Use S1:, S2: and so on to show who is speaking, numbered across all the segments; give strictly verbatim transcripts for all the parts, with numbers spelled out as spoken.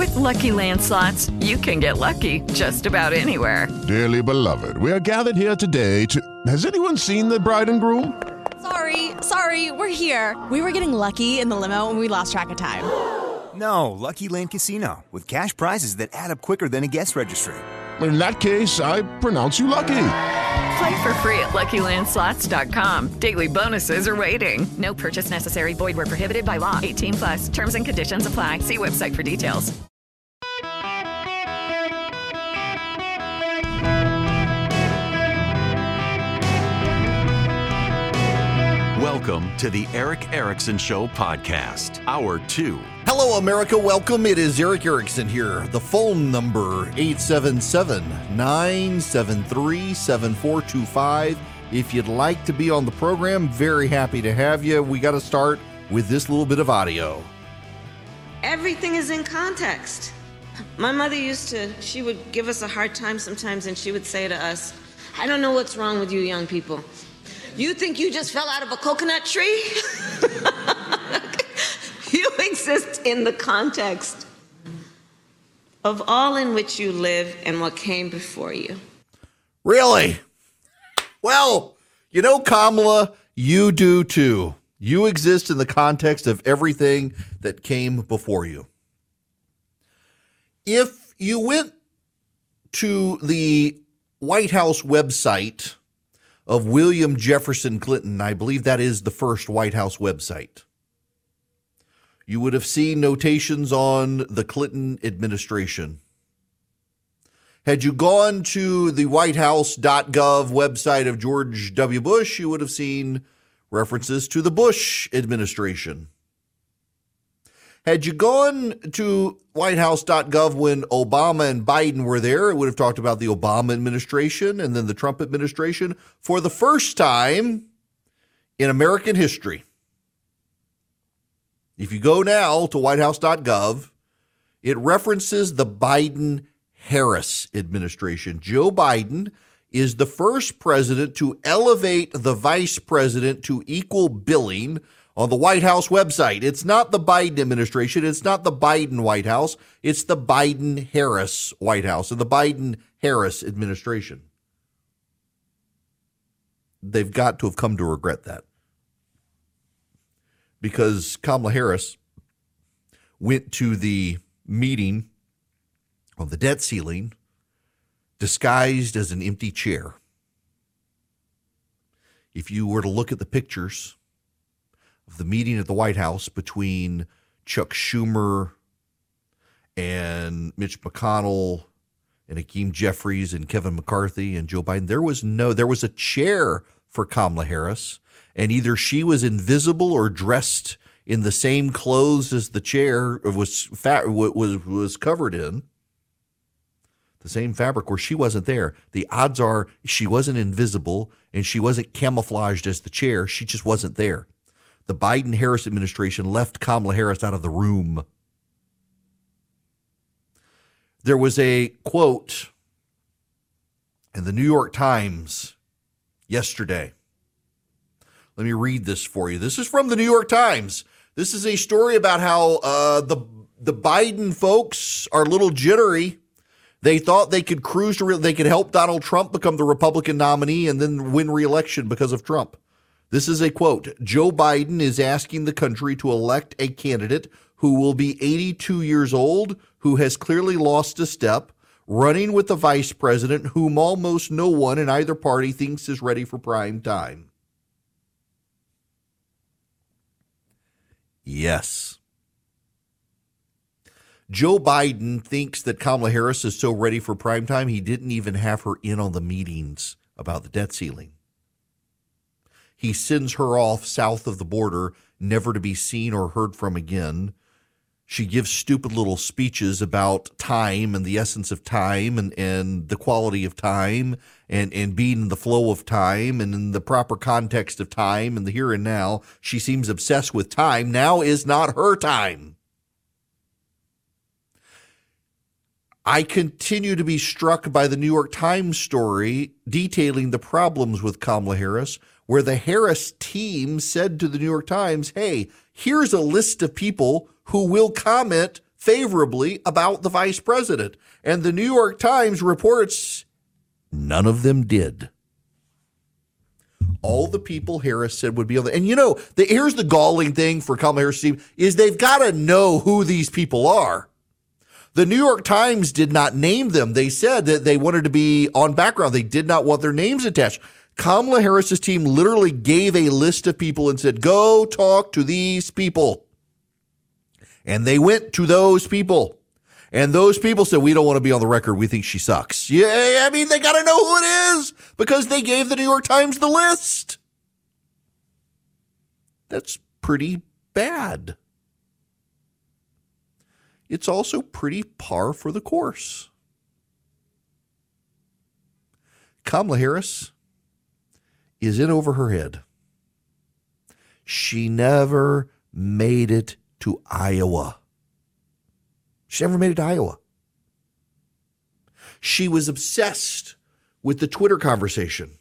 S1: With Lucky Land Slots, you can get lucky just about anywhere.
S2: Dearly beloved, we are gathered here today to... Has anyone seen the bride and groom?
S3: Sorry, sorry, we're here. We were getting lucky in the limo and we lost track of time.
S4: No, Lucky Land Casino, with cash prizes that add up quicker than a guest registry.
S2: In that case, I pronounce you lucky.
S1: Play for free at Lucky Land Slots dot com. Daily bonuses are waiting. No purchase necessary. Void where prohibited by law. eighteen plus. Terms and conditions apply. See website for details.
S5: Welcome to the Erick Erickson Show podcast, hour two.
S6: Hello, America. Welcome. It is Erick Erickson here. The phone number, eight seven seven, nine seven three, seven four two five. If you'd like to be on the program, very happy to have you. We got to start with this little bit of audio.
S7: Everything is in context. My mother used to, she would give us a hard time sometimes, and she would say to us, I don't know what's wrong with you young people. You think you just fell out of a coconut tree? You exist in the context of all in which you live and what came before you.
S6: Really? Well, you know, Kamala, you do too. You exist in the context of everything that came before you. If you went to the White House website of William Jefferson Clinton, I believe that is the first White House website, you would have seen notations on the Clinton administration. Had you gone to the white house dot gov website of George W. Bush, you would have seen references to the Bush administration. Had you gone to white house dot gov when Obama and Biden were there, it would have talked about the Obama administration and then the Trump administration for the first time in American history. If you go now to white house dot gov, it references the Biden-Harris administration. Joe Biden is the first president to elevate the vice president to equal billing on the White House website. It's not the Biden administration. It's not the Biden White House. It's the Biden-Harris White House and the Biden-Harris administration. They've got to have come to regret that, because Kamala Harris went to the meeting on the debt ceiling disguised as an empty chair. If you were to look at the pictures of the meeting at the White House between Chuck Schumer and Mitch McConnell and Hakeem Jeffries and Kevin McCarthy and Joe Biden, there was no, there was a chair for Kamala Harris, and either she was invisible or dressed in the same clothes as the chair was fat, was was covered in, the same fabric, where she wasn't there. The odds are she wasn't invisible and she wasn't camouflaged as the chair. She just wasn't there. The Biden-Harris administration left Kamala Harris out of the room. There was a quote in the New York Times yesterday. Let me read this for you. This is from the New York Times. This is a story about how uh, the the Biden folks are a little jittery. They thought they could cruise to re- they could help Donald Trump become the Republican nominee and then win re-election because of Trump. This is a quote. Joe Biden is asking the country to elect a candidate who will be eighty-two years old, who has clearly lost a step, running with the vice president whom almost no one in either party thinks is ready for prime time. Yes. Joe Biden thinks that Kamala Harris is so ready for prime time, he didn't even have her in on the meetings about the debt ceiling. He sends her off south of the border, never to be seen or heard from again. She gives stupid little speeches about time and the essence of time and, and the quality of time and, and being in the flow of time and in the proper context of time and the here and now. She seems obsessed with time. Now is not her time. I continue to be struck by the New York Times story detailing the problems with Kamala Harris, where the Harris team said to the New York Times, hey, here's a list of people who will comment favorably about the vice president. And the New York Times reports none of them did. All the people Harris said would be on the, and you know, the, here's the galling thing for Kamala Harris' team is they've got to know who these people are. The New York Times did not name them. They said that they wanted to be on background. They did not want their names attached. Kamala Harris's team literally gave a list of people and said, go talk to these people. And they went to those people. And those people said, we don't want to be on the record. We think she sucks. Yeah, I mean, they got to know who it is because they gave the New York Times the list. That's pretty bad. It's also pretty par for the course. Kamala Harris is in over her head. She never made it to Iowa. She never made it to Iowa. She was obsessed with the Twitter conversation.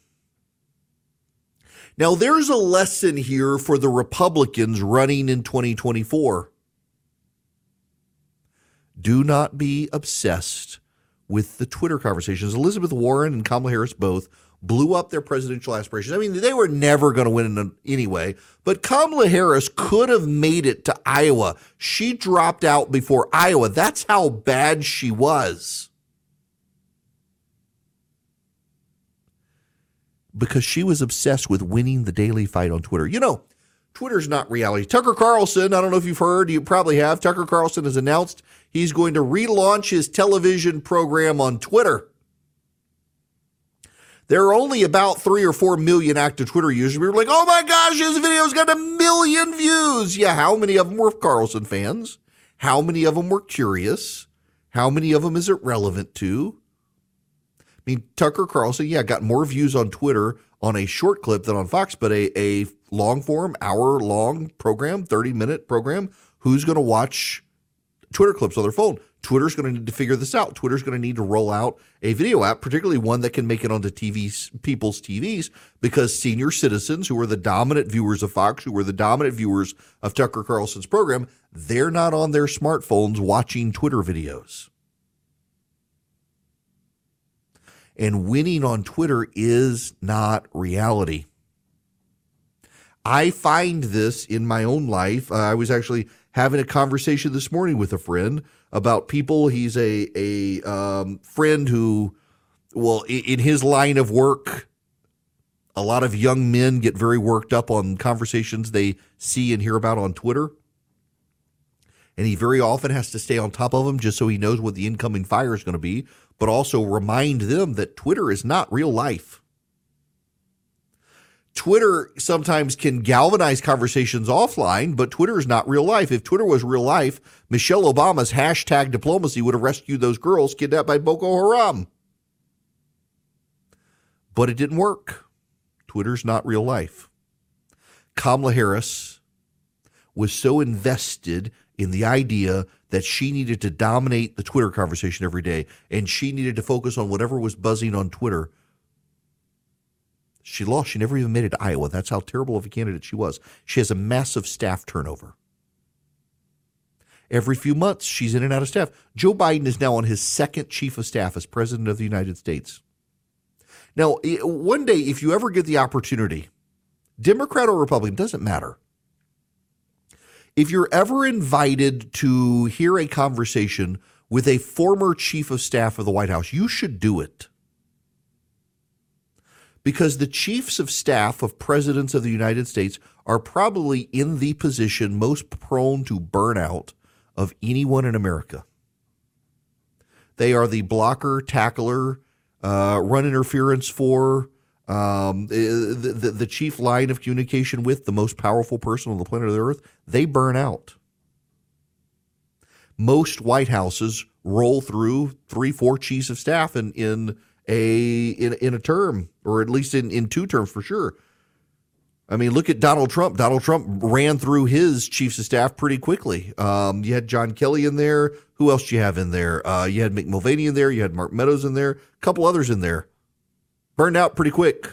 S6: Now, there's a lesson here for the Republicans running in twenty twenty-four. Do not be obsessed with the Twitter conversations. Elizabeth Warren and Kamala Harris both blew up their presidential aspirations. I mean, they were never going to win anyway, but Kamala Harris could have made it to Iowa. She dropped out before Iowa. That's how bad she was. Because she was obsessed with winning the daily fight on Twitter. You know, Twitter's not reality. Tucker Carlson, I don't know if you've heard, you probably have. Tucker Carlson has announced he's going to relaunch his television program on Twitter. There are only about three or four million active Twitter users. We were like, oh my gosh, his video's got a million views. Yeah, how many of them were Carlson fans? How many of them were curious? How many of them is it relevant to? I mean, Tucker Carlson, yeah, got more views on Twitter on a short clip than on Fox, but a, a long form, hour long program, thirty minute program. Who's going to watch Twitter clips on their phone? Twitter's going to need to figure this out. Twitter's going to need to roll out a video app, particularly one that can make it onto T Vs, people's T Vs, because senior citizens who are the dominant viewers of Fox, who are the dominant viewers of Tucker Carlson's program, they're not on their smartphones watching Twitter videos. And winning on Twitter is not reality. I find this in my own life. Uh, I was actually having a conversation this morning with a friend about people. He's a a um, friend who, well, in, in his line of work, a lot of young men get very worked up on conversations they see and hear about on Twitter. And he very often has to stay on top of them just so he knows what the incoming fire is going to be, but also remind them that Twitter is not real life. Twitter sometimes can galvanize conversations offline, but Twitter is not real life. If Twitter was real life, Michelle Obama's hashtag diplomacy would have rescued those girls kidnapped by Boko Haram. But it didn't work. Twitter's not real life. Kamala Harris was so invested in the idea that she needed to dominate the Twitter conversation every day, and she needed to focus on whatever was buzzing on Twitter. She lost. She never even made it to Iowa. That's how terrible of a candidate she was. She has a massive staff turnover. Every few months, she's in and out of staff. Joe Biden is now on his second chief of staff as president of the United States. Now, one day, if you ever get the opportunity, Democrat or Republican, doesn't matter. If you're ever invited to hear a conversation with a former chief of staff of the White House, you should do it. Because the chiefs of staff of presidents of the United States are probably in the position most prone to burnout of anyone in America. They are the blocker, tackler, uh, run interference for, um, the, the, the chief line of communication with the most powerful person on the planet of the earth. They burn out. Most White Houses roll through three, four chiefs of staff in, in a in, in a term, or at least in, in two terms for sure. I mean, look at Donald Trump. Donald Trump ran through his chiefs of staff pretty quickly. Um, you had John Kelly in there. Who else do you have in there? Uh, you had Mick Mulvaney in there. You had Mark Meadows in there. A couple others in there. Burned out pretty quick.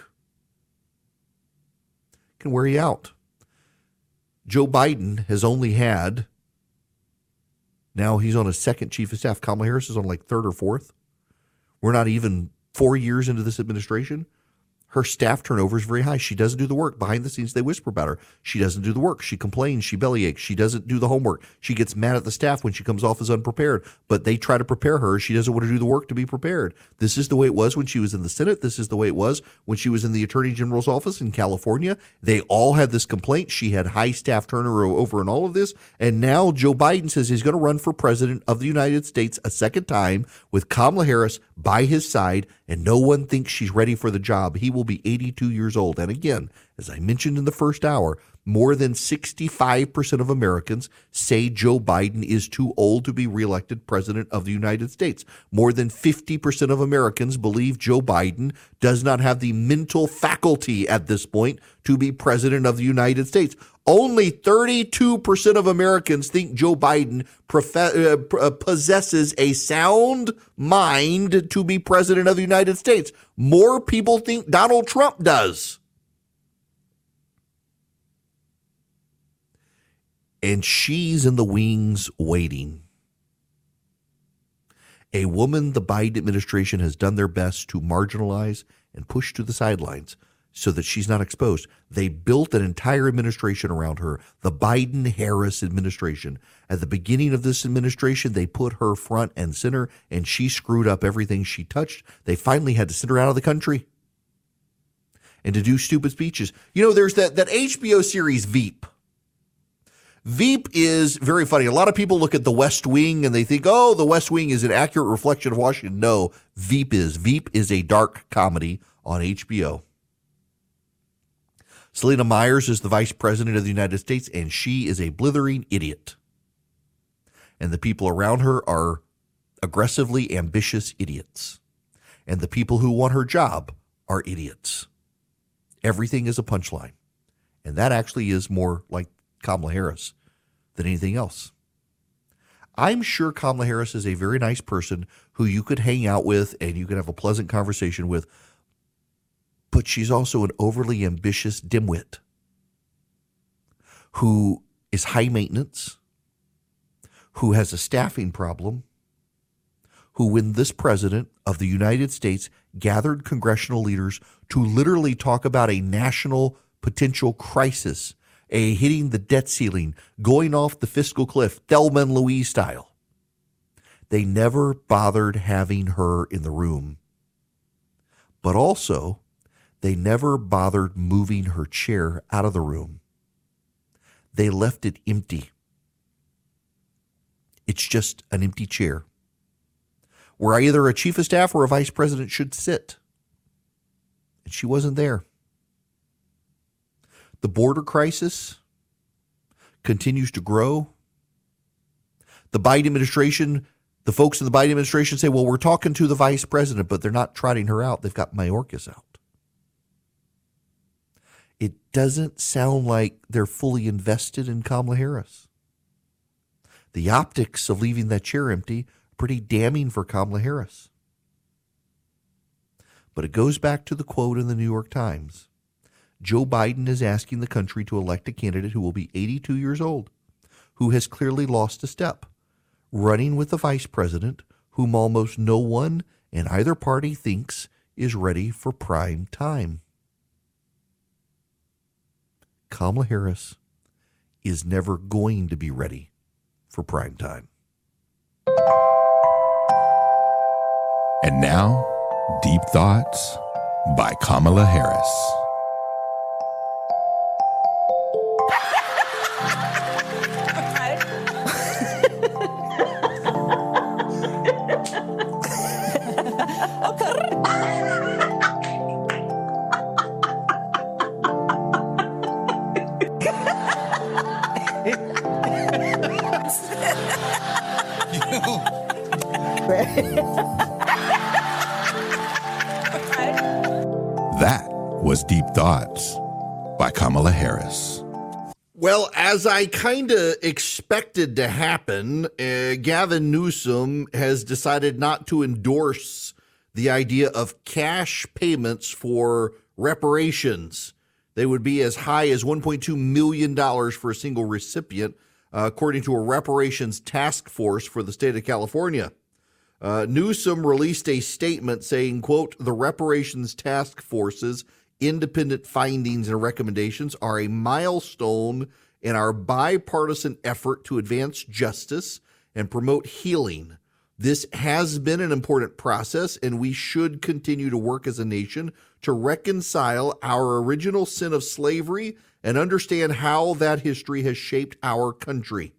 S6: Can wear you out. Joe Biden has only had Now he's on his second chief of staff. Kamala Harris is on like third or fourth. We're not even four years into this administration. Her staff turnover is very high. She doesn't do the work. Behind the scenes, they whisper about her. She doesn't do the work. She complains. She bellyaches. She doesn't do the homework. She gets mad at the staff when she comes off as unprepared, but they try to prepare her. She doesn't want to do the work to be prepared. This is the way it was when she was in the Senate. This is the way it was when she was in the Attorney General's office in California. They all had this complaint. She had high staff turnover over in all of this. And now Joe Biden says he's going to run for president of the United States a second time with Kamala Harris by his side, and no one thinks she's ready for the job. He will be eighty-two years old. And again, as I mentioned in the first hour, more than sixty-five percent of Americans say Joe Biden is too old to be reelected president of the United States. More than fifty percent of Americans believe Joe Biden does not have the mental faculty at this point to be president of the United States. Only thirty-two percent of Americans think Joe Biden profe- uh, possesses a sound mind to be president of the United States. More people think Donald Trump does. And she's in the wings waiting. A woman the Biden administration has done their best to marginalize and push to the sidelines so that she's not exposed. They built an entire administration around her, the Biden-Harris administration. At the beginning of this administration, they put her front and center, and she screwed up everything she touched. They finally had to send her out of the country and to do stupid speeches. You know, there's that, that H B O series Veep. Veep is very funny. A lot of people look at The West Wing and they think, oh, The West Wing is an accurate reflection of Washington. No, Veep is. Veep is a dark comedy on H B O. Selena Myers is the vice president of the United States, and she is a blithering idiot. And the people around her are aggressively ambitious idiots. And the people who want her job are idiots. Everything is a punchline. And that actually is more like Kamala Harris than anything else. I'm sure Kamala Harris is a very nice person who you could hang out with and you could have a pleasant conversation with, but she's also an overly ambitious dimwit who is high maintenance, who has a staffing problem, who, when this president of the United States gathered congressional leaders to literally talk about a national potential crisis, a hitting the debt ceiling, going off the fiscal cliff, Thelma and Louise style, they never bothered having her in the room. But also, they never bothered moving her chair out of the room. They left it empty. It's just an empty chair where either a chief of staff or a vice president should sit. And she wasn't there. The border crisis continues to grow. The Biden administration, the folks in the Biden administration say, well, we're talking to the vice president, but they're not trotting her out. They've got Mayorkas out. It doesn't sound like they're fully invested in Kamala Harris. The optics of leaving that chair empty are pretty damning for Kamala Harris. But it goes back to the quote in the New York Times. Joe Biden is asking the country to elect a candidate who will be eighty-two years old, who has clearly lost a step, running with the vice president whom almost no one in either party thinks is ready for prime time. Kamala Harris is never going to be ready for prime time.
S8: And now, Deep Thoughts by Kamala Harris. That was Deep Thoughts by Kamala Harris.
S6: Well, as I kind of expected to happen, uh, Gavin Newsom has decided not to endorse the idea of cash payments for reparations. They would be as high as one point two million dollars for a single recipient. uh, according to a reparations task force for the state of California. Uh, Newsom released a statement saying, quote, the reparations task force's independent findings and recommendations are a milestone in our bipartisan effort to advance justice and promote healing. This has been an important process, and we should continue to work as a nation to reconcile our original sin of slavery and understand how that history has shaped our country.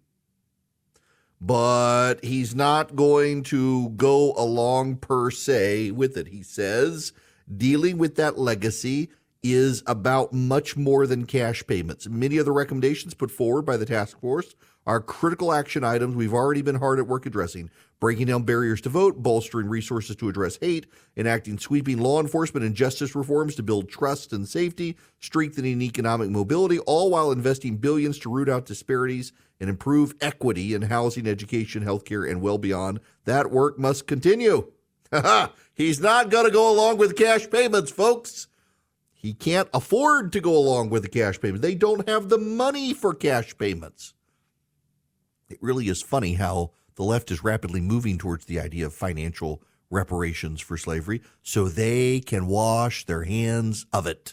S6: But he's not going to go along per se with it. He says dealing with that legacy is about much more than cash payments. Many of the recommendations put forward by the task force are critical action items we've already been hard at work addressing: breaking down barriers to vote, bolstering resources to address hate, enacting sweeping law enforcement and justice reforms to build trust and safety, strengthening economic mobility, all while investing billions to root out disparities and improve equity in housing, education, healthcare, and well beyond. That work must continue. He's not going to go along with cash payments, folks. He can't afford to go along with the cash payments. They don't have the money for cash payments. It really is funny how the left is rapidly moving towards the idea of financial reparations for slavery so they can wash their hands of it.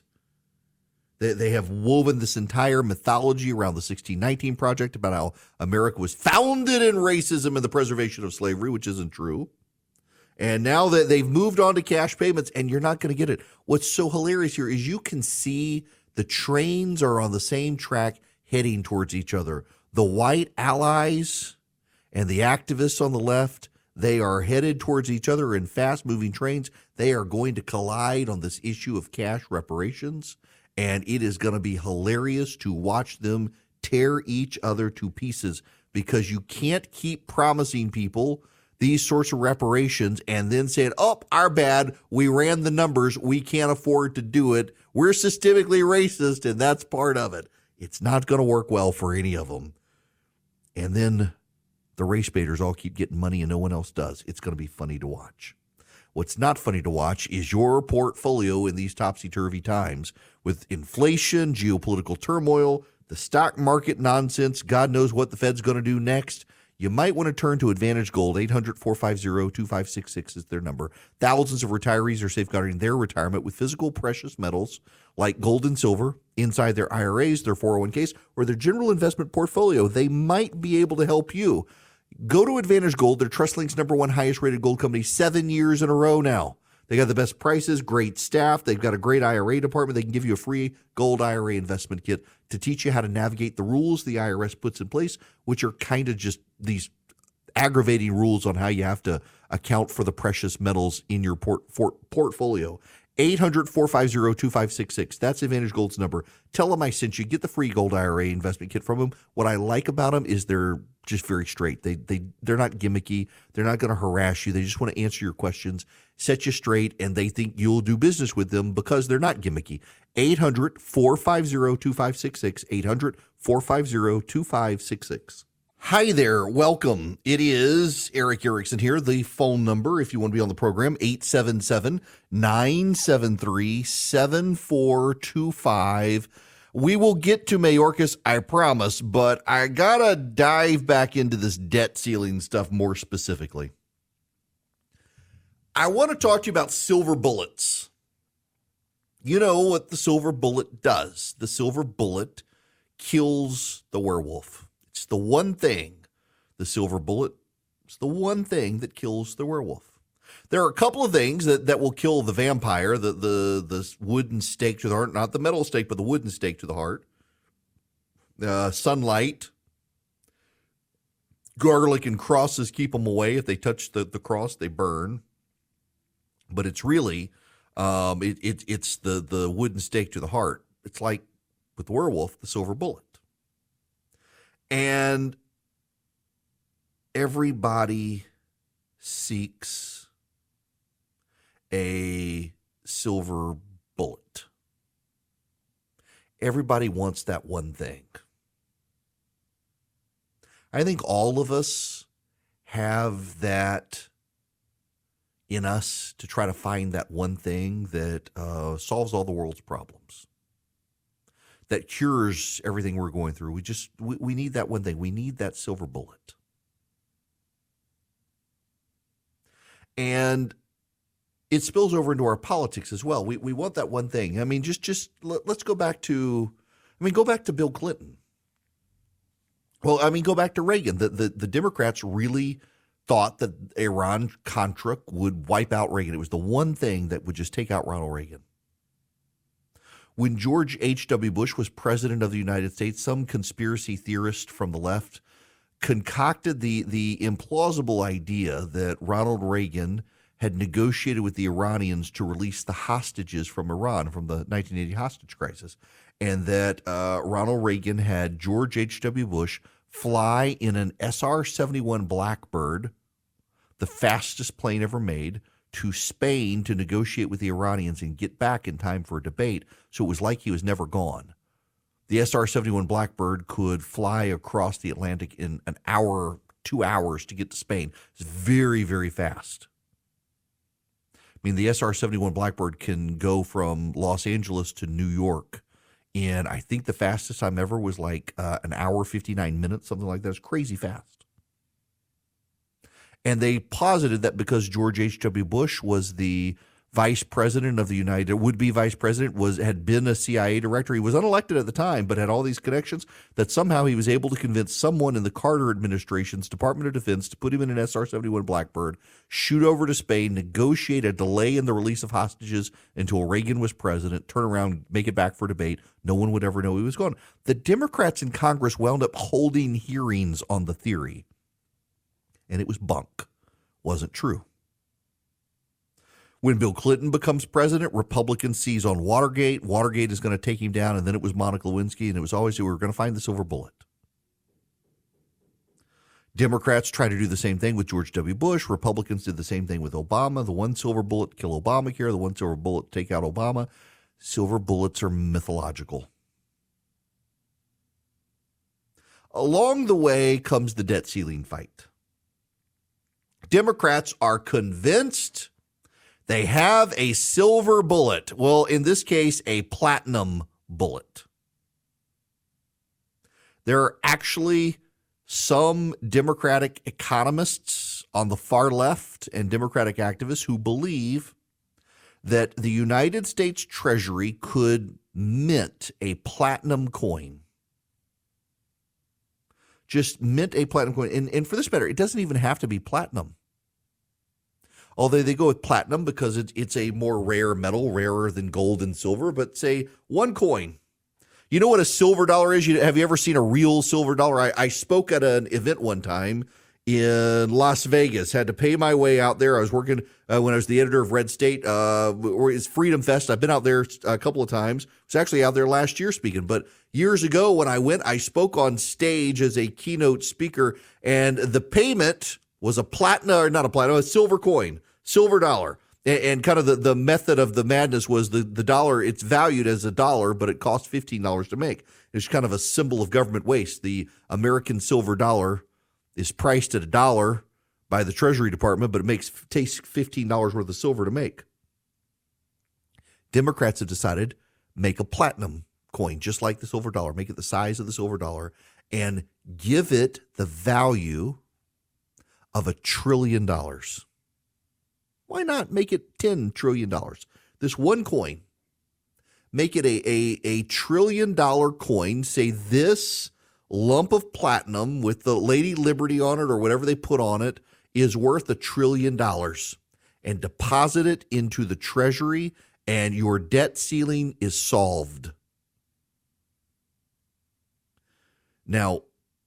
S6: They, they have woven this entire mythology around the sixteen nineteen Project about how America was founded in racism and the preservation of slavery, which isn't true. And now that they've moved on to cash payments, and you're not going to get it. What's so hilarious here is you can see the trains are on the same track heading towards each other. The white allies and the activists on the left, they are headed towards each other in fast-moving trains. They are going to collide on this issue of cash reparations, and it is going to be hilarious to watch them tear each other to pieces, because you can't keep promising people these sorts of reparations and then saying, oh, our bad, we ran the numbers, we can't afford to do it, we're systemically racist, and that's part of it. It's not going to work well for any of them. And then the race baiters all keep getting money and no one else does. It's going to be funny to watch. What's not funny to watch is your portfolio in these topsy-turvy times with inflation, geopolitical turmoil, the stock market nonsense, God knows what the Fed's going to do next. You might want to turn to Advantage Gold. Eight hundred, four five zero, two five six six is their number. Thousands of retirees are safeguarding their retirement with physical precious metals like gold and silver inside their I R As, their four oh one k's, or their general investment portfolio. They might be able to help you. Go to Advantage Gold. They're TrustLink's number one highest rated gold company seven years in a row now. They got the best prices, great staff. They've got a great I R A department. They can give you a free gold I R A investment kit to teach you how to navigate the rules the I R S puts in place, which are kind of just these aggravating rules on how you have to account for the precious metals in your port, port, portfolio. eight hundred, four five zero, two five six six. That's Advantage Gold's number. Tell them I sent you. Get the free gold I R A investment kit from them. What I like about them is they're just very straight. They, they, they're not gimmicky. They're not going to harass you. They just want to answer your questions, set you straight, and they think you'll do business with them because they're not gimmicky. eight hundred, four five zero, two five six six. eight hundred, four five zero, two five six six. Hi there. Welcome. It is Erick Erickson here. The phone number, if you want to be on the program, eight seven seven, nine seven three, seven four two five. We will get to Mayorkas, I promise, but I got to dive back into this debt ceiling stuff more specifically. I want to talk to you about silver bullets. You know what the silver bullet does. The silver bullet kills the werewolf. It's the one thing, the silver bullet, it's the one thing that kills the werewolf. There are a couple of things that, that will kill the vampire, the, the, the wooden stake to the heart, not the metal stake, but the wooden stake to the heart. Uh, sunlight, garlic and crosses keep them away. If they touch the, the cross, they burn. But it's really, um, it, it, it's the, the wooden stake to the heart. It's like with the werewolf, the silver bullet. And everybody seeks a silver bullet. Everybody wants that one thing. I think all of us have that in us to try to find that one thing that uh, solves all the world's problems. that cures everything we're going through. We just we, we need that one thing. We need that silver bullet. And it spills over into our politics as well. We we want that one thing. I mean, just just let, let's go back to, I mean, go back to Bill Clinton. Well, I mean, go back to Reagan. The the, the Democrats really thought that Iran-Contra would wipe out Reagan. It was the one thing that would just take out Ronald Reagan. When George H W. Bush was president of the United States, some conspiracy theorist from the left concocted the the implausible idea that Ronald Reagan had negotiated with the Iranians to release the hostages from Iran from the nineteen eighty hostage crisis, and that uh, Ronald Reagan had George H W. Bush fly in an S R seventy-one Blackbird, the fastest plane ever made, to Spain to negotiate with the Iranians and get back in time for a debate, so it was like he was never gone. The S R seventy-one Blackbird could fly across the Atlantic in an hour, two hours to get to Spain. It's very, very fast. I mean, the S R seventy-one Blackbird can go from Los Angeles to New York in, I think the fastest time ever was like uh, an hour, fifty-nine minutes, something like that. It's crazy fast. And they posited that because George H W. Bush was the vice president of the United, would-be vice president, was had been a C I A director. He was unelected at the time, but had all these connections, that somehow he was able to convince someone in the Carter administration's Department of Defense to put him in an S R seventy-one Blackbird, shoot over to Spain, negotiate a delay in the release of hostages until Reagan was president, turn around, make it back for debate. No one would ever know he was gone. The Democrats in Congress wound up holding hearings on the theory, and it was bunk. Wasn't true. When Bill Clinton becomes president, Republicans seize on Watergate. Watergate is going to take him down, and then it was Monica Lewinsky, and it was always, we were going to find the silver bullet. Democrats try to do the same thing with George W. Bush. Republicans did the same thing with Obama. The one silver bullet, kill Obamacare. The one silver bullet, take out Obama. Silver bullets are mythological. Along the way comes the debt ceiling fight. Democrats are convinced they have a silver bullet. Well, in this case, a platinum bullet. There are actually some Democratic economists on the far left and Democratic activists who believe that the United States Treasury could mint a platinum coin. Just mint a platinum coin. And, and for this matter, it doesn't even have to be platinum. Although they go with platinum because it, it's a more rare metal, rarer than gold and silver. But say one coin. You know what a silver dollar is? You, have you ever seen a real silver dollar? I, I spoke at an event one time in Las Vegas. Had to pay my way out there. I was working uh, when I was the editor of Red State. Uh, it's Freedom Fest. I've been out there a couple of times. I was actually out there last year speaking. But years ago when I went, I spoke on stage as a keynote speaker. And the payment was a platinum, or not a platinum, a silver coin. Silver dollar. And, and kind of the, the method of the madness was the, the dollar, it's valued as a dollar, but it costs fifteen dollars to make. It's kind of a symbol of government waste. The American silver dollar is priced at a dollar by the Treasury Department, but it makes takes fifteen dollars worth of silver to make. Democrats have decided make a platinum coin, just like the silver dollar, make it the size of the silver dollar, and give it the value of a trillion dollars. Why not make it ten trillion dollars? This one coin, make it a, a, a trillion dollar coin. Say this lump of platinum with the Lady Liberty on it or whatever they put on it is worth a trillion dollars, and deposit it into the Treasury, and your debt ceiling is solved. Now,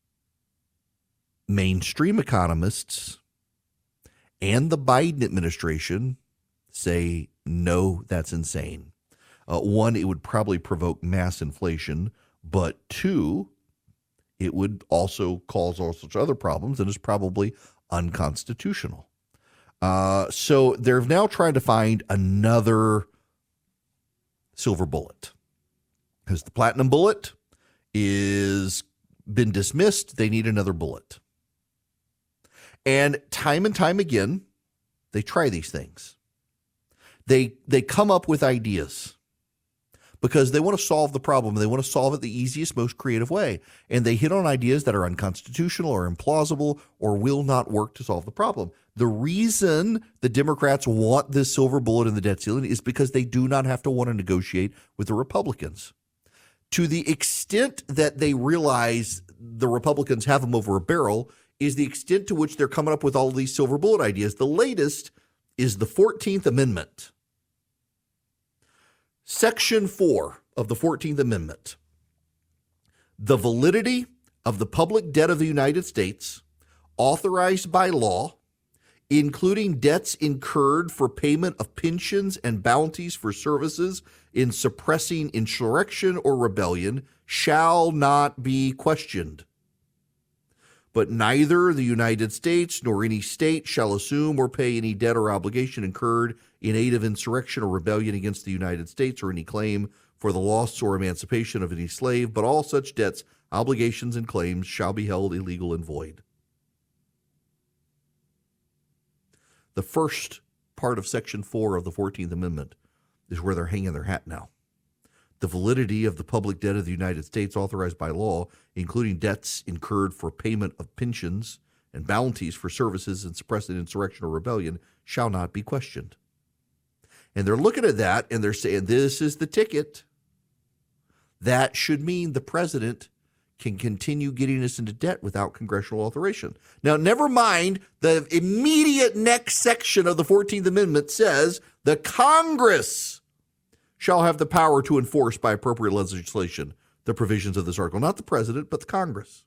S6: mainstream economists and the Biden administration say, no, that's insane. Uh, one, it would probably provoke mass inflation, but two, it would also cause all sorts of other problems and is probably unconstitutional. Uh, so they're now trying to find another silver bullet because the platinum bullet is been dismissed. They need another bullet. And time and time again, they try these things. They they come up with ideas, because they want to solve the problem. They want to solve it the easiest, most creative way. And they hit on ideas that are unconstitutional or implausible or will not work to solve the problem. The reason the Democrats want this silver bullet in the debt ceiling is because they do not have to want to negotiate with the Republicans. To the extent that they realize the Republicans have them over a barrel is the extent to which they're coming up with all of these silver bullet ideas. The latest is the fourteenth Amendment. Section four of the fourteenth Amendment. The validity of the public debt of the United States authorized by law, including debts incurred for payment of pensions and bounties for services in suppressing insurrection or rebellion, shall not be questioned. But neither the United States nor any state shall assume or pay any debt or obligation incurred in aid of insurrection or rebellion against the United States, or any claim for the loss or emancipation of any slave, but all such debts, obligations, and claims shall be held illegal and void. The first part of Section four of the fourteenth Amendment is where they're hanging their hat now. The validity of the public debt of the United States authorized by law, including debts incurred for payment of pensions and bounties for services in suppressing insurrection or rebellion, shall not be questioned. And they're looking at that and they're saying, this is the ticket. That should mean the president can continue getting us into debt without congressional authorization. Now, never mind, the immediate next section of the fourteenth Amendment says the Congress shall have the power to enforce by appropriate legislation the provisions of this article. Not the president, but the Congress.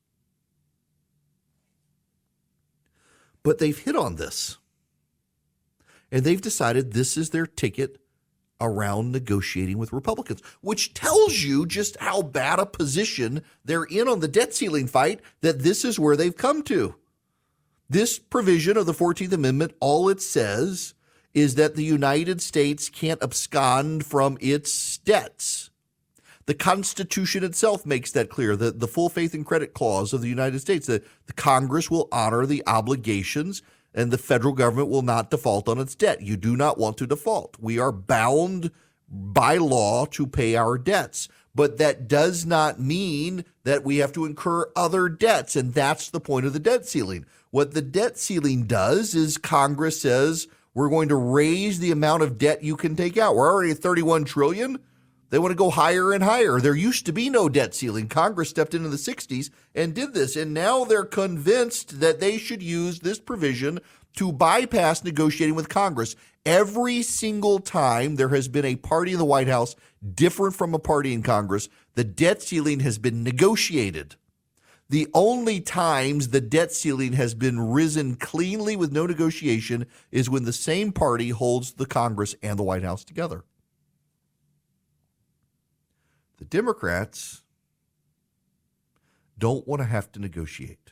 S6: But they've hit on this. And they've decided this is their ticket around negotiating with Republicans, which tells you just how bad a position they're in on the debt ceiling fight, that this is where they've come to. This provision of the fourteenth Amendment, all it says is that the United States can't abscond from its debts. The Constitution itself makes that clear, the, the full faith and credit clause of the United States, that the Congress will honor the obligations and the federal government will not default on its debt. You do not want to default. We are bound by law to pay our debts. But that does not mean that we have to incur other debts. And that's the point of the debt ceiling. What the debt ceiling does is Congress says, we're going to raise the amount of debt you can take out. We're already at thirty-one trillion dollars. They want to go higher and higher. There used to be no debt ceiling. Congress stepped in in the sixties and did this. And now they're convinced that they should use this provision to bypass negotiating with Congress. Every single time there has been a party in the White House different from a party in Congress, the debt ceiling has been negotiated. The only times the debt ceiling has been risen cleanly with no negotiation is when the same party holds the Congress and the White House together. The Democrats don't want to have to negotiate.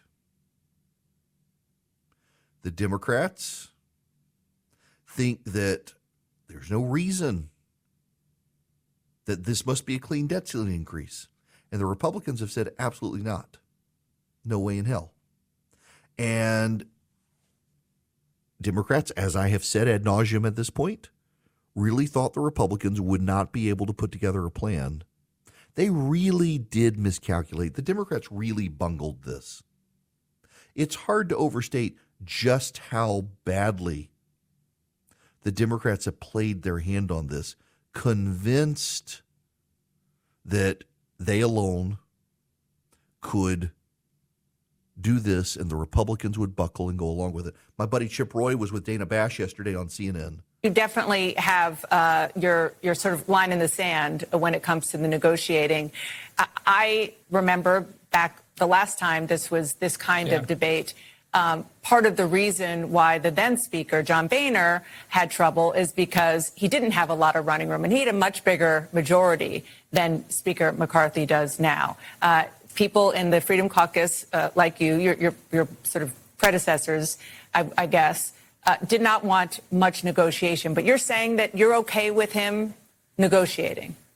S6: The Democrats think that there's no reason that this must be a clean debt ceiling increase. And the Republicans have said absolutely not. No way in hell. And Democrats, as I have said ad nauseum at this point, really thought the Republicans would not be able to put together a plan. They really did miscalculate. The Democrats really bungled this. It's hard to overstate just how badly the Democrats have played their hand on this, convinced that they alone could do this and the Republicans would buckle and go along with it. My buddy Chip Roy was with Dana Bash yesterday on C N N.
S9: You definitely have uh, your your sort of line in the sand when it comes to the negotiating. I, I remember back the last time this was this kind yeah. of debate. Um, part of the reason why the then Speaker, John Boehner, had trouble is because he didn't have a lot of running room, and he had a much bigger majority than Speaker McCarthy does now. Uh, people in the Freedom Caucus, uh, like you, your, your, your sort of predecessors, I, I guess, uh, did not want much negotiation. But you're saying that you're okay with him negotiating?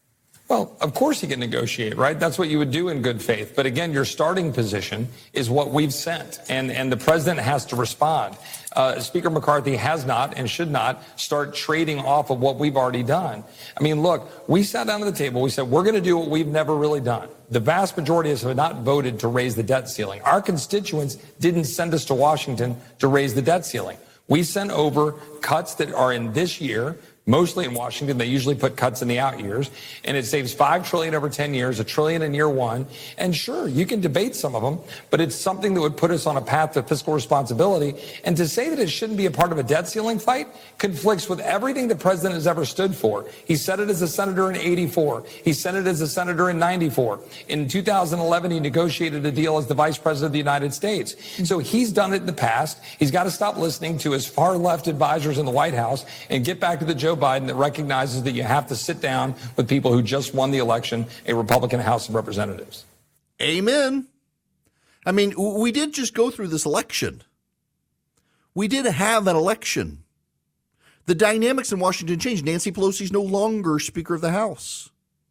S10: Well, of course he can negotiate, right? That's what you would do in good faith. But again, your starting position is what we've sent, and, and the president has to respond. Uh, Speaker McCarthy has not and should not start trading off of what we've already done. I mean, look, we sat down at the table. We said, we're going to do what we've never really done. The vast majority of us have not voted to raise the debt ceiling. Our constituents didn't send us to Washington to raise the debt ceiling. We sent over cuts that are in this year. Mostly in Washington, they usually put cuts in the out years, and it saves five trillion dollars over ten years, a trillion in year one. And sure, you can debate some of them, but it's something that would put us on a path to fiscal responsibility. And to say that it shouldn't be a part of a debt ceiling fight conflicts with everything the president has ever stood for. He said it as a senator in eighty-four. He said it as a senator in ninety-four. In two thousand eleven, he negotiated a deal as the vice president of the United States. So he's done it in the past. He's got to stop listening to his far left advisors in the White House and get back to the Joe Biden that recognizes that you have to sit down with people who just won the election, a Republican House of Representatives.
S6: Amen. I mean, we did just go through this election. We did have an election. The dynamics in Washington changed. Nancy Pelosi is no longer Speaker of the House.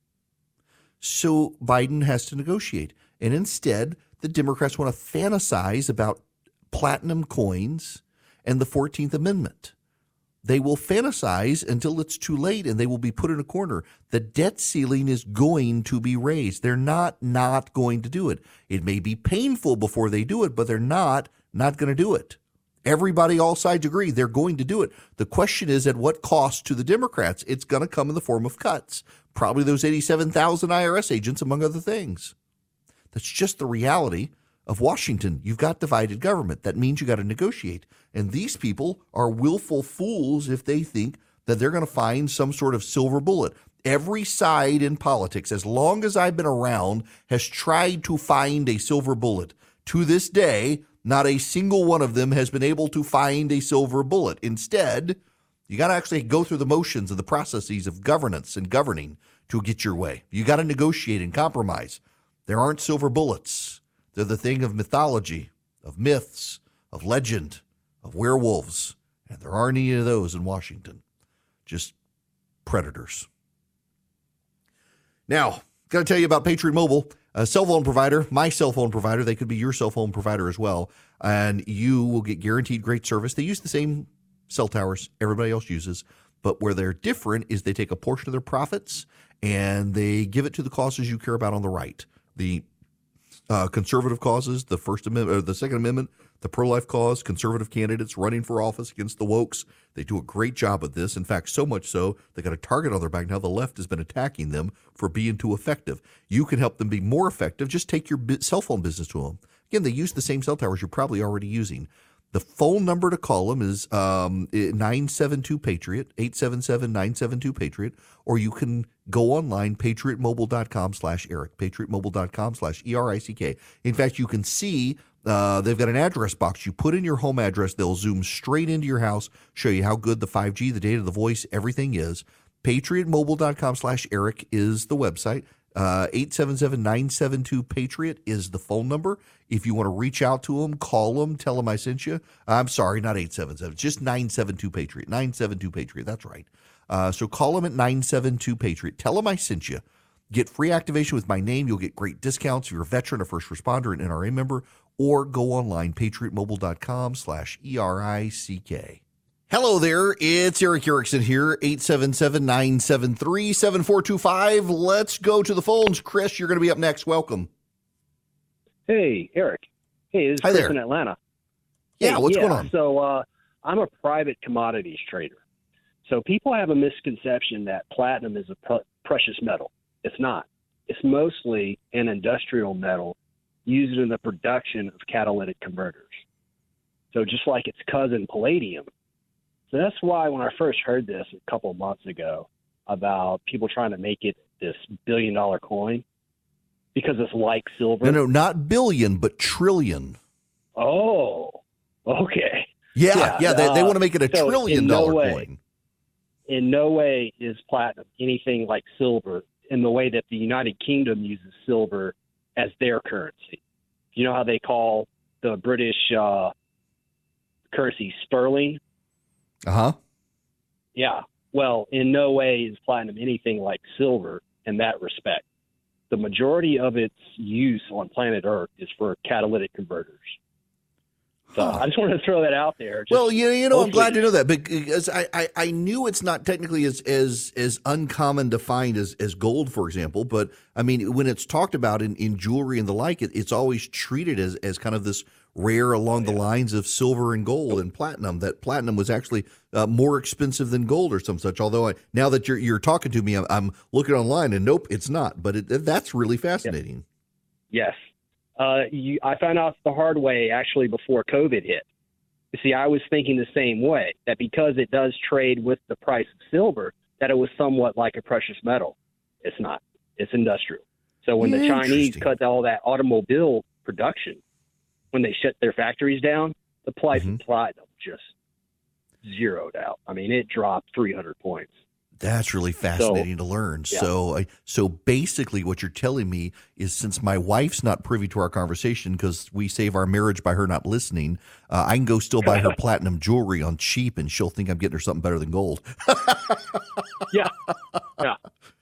S6: So Biden has to negotiate. And instead, the Democrats want to fantasize about platinum coins and the fourteenth Amendment. They will fantasize until it's too late, and they will be put in a corner. The debt ceiling is going to be raised. They're not not going to do it. It may be painful before they do it, but they're not not going to do it. Everybody, all sides agree they're going to do it. The question is at what cost to the Democrats? It's going to come in the form of cuts. Probably those eighty-seven thousand I R S agents, among other things. That's just the reality of Washington. You've got divided government. That means you got to negotiate. And these people are willful fools if they think that they're going to find some sort of silver bullet. Every side in politics, as long as I've been around, has tried to find a silver bullet. To this day, not a single one of them has been able to find a silver bullet. Instead, you got to actually go through the motions of the processes of governance and governing to get your way. You got to negotiate and compromise. There aren't silver bullets. They're the thing of mythology, of myths, of legend, of werewolves, and there aren't any of those in Washington. Just predators. Now, got to tell you about Patriot Mobile, a cell phone provider, my cell phone provider. They could be your cell phone provider as well, and you will get guaranteed great service. They use the same cell towers everybody else uses, but where they're different is they take a portion of their profits and they give it to the causes you care about on the right. The uh, conservative causes, the First Amendment, or the Second Amendment, the pro-life cause, conservative candidates running for office against the wokes. They do a great job at this. In fact, so much so, they got a target on their back now. The left has been attacking them for being too effective. You can help them be more effective. Just take your cell phone business to them. Again, they use the same cell towers you're probably already using. The phone number to call them is um, nine seven two Patriot, eight seven seven, nine seven two Patriot, or you can go online, patriotmobile.com slash Eric, patriotmobile.com slash E R I C K. In fact, you can see uh, they've got an address box. You put in your home address, they'll zoom straight into your house, show you how good the five G, the data, the voice, everything is. patriotmobile.com slash Eric is the website. Uh, eight seven seven, nine seven two Patriot is the phone number. If you want to reach out to them, call them, tell them I sent you. I'm sorry, not eight seven seven, just nine seven two Patriot, nine seven two Patriot. That's right. Uh, so call them at nine seven two Patriot. Tell them I sent you. Get free activation with my name. You'll get great discounts if you're a veteran, a first responder, an N R A member, or go online, patriotmobile.com slash E R I C K. Hello there, it's Eric Erickson here, eight seven seven, nine seven three, seven four two five. Let's go to the phones. Chris, you're going to be up next. Welcome.
S11: Hey, Eric. Hey, this is
S6: Hi
S11: Chris
S6: there.
S11: in Atlanta.
S6: Yeah,
S11: Hey,
S6: what's
S11: yeah,
S6: going on?
S11: So uh, I'm a private commodities trader. So people have a misconception that platinum is a pr- precious metal. It's not. It's mostly an industrial metal used in the production of catalytic converters. So just like its cousin palladium. So that's why when I first heard this a couple of months ago about people trying to make it this billion dollar coin because it's like silver.
S6: No, no, not billion, but trillion.
S11: Oh, okay.
S6: Yeah, yeah, yeah they,
S11: uh,
S6: they want to make it a
S11: so
S6: trillion
S11: in no
S6: dollar
S11: way,
S6: coin.
S11: In no way is platinum anything like silver in the way that the United Kingdom uses silver as their currency. You know how they call the British uh, currency sterling?
S6: Uh-huh.
S11: Yeah. Well, in no way is platinum anything like silver in that respect. The majority of its use on planet Earth is for catalytic converters. So huh. I just wanted to throw that out there. Just
S6: well, you, you know, I'm glad to know that because I, I, I knew it's not technically as as, as uncommon to find as, as gold, for example. But I mean, when it's talked about in, in jewelry and the like, it, it's always treated as, as kind of this rare along the lines of silver and gold and platinum, that platinum was actually uh, more expensive than gold or some such. Although I, now that you're you're talking to me, I'm, I'm looking online and nope, it's not. But it, that's really fascinating.
S11: Yes. Uh, you, I found out the hard way actually before COVID hit. You see, I was thinking the same way, that because it does trade with the price of silver, that it was somewhat like a precious metal. It's not. It's industrial. So when the Chinese cut all that automobile production, when they shut their factories down, the price mm-hmm. of platinum just zeroed out. I mean, it dropped three hundred points.
S6: That's really fascinating so, to learn. Yeah. So, so basically, what you're telling me is, since my wife's not privy to our conversation because we save our marriage by her not listening, uh, I can go still buy her platinum jewelry on cheap, and she'll think I'm getting her something better than gold.
S11: yeah, yeah.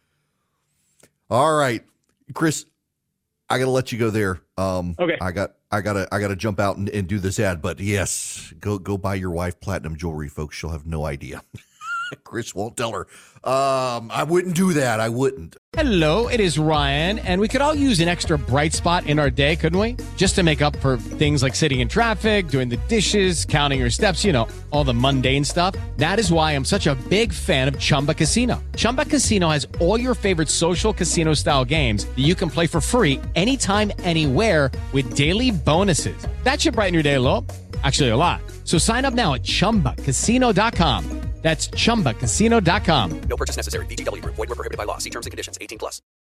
S6: All right, Chris, I got to let you go there. Um,
S11: okay.
S6: I got, I gotta, I gotta jump out and, and do this ad. But yes, go, go buy your wife platinum jewelry, folks. She'll have no idea. Chris won't tell her. Um, I wouldn't do that. I wouldn't.
S12: Hello, it is Ryan, and we could all use an extra bright spot in our day, couldn't we? Just to make up for things like sitting in traffic, doing the dishes, counting your steps, you know, all the mundane stuff. That is why I'm such a big fan of Chumba Casino. Chumba Casino has all your favorite social casino-style games that you can play for free anytime, anywhere with daily bonuses. That should brighten your day a little. Actually, a lot. So sign up now at chumba casino dot com. That's chumba casino dot com.
S13: No purchase necessary. V G W Group. Void where prohibited by law. See terms and conditions. eighteen plus.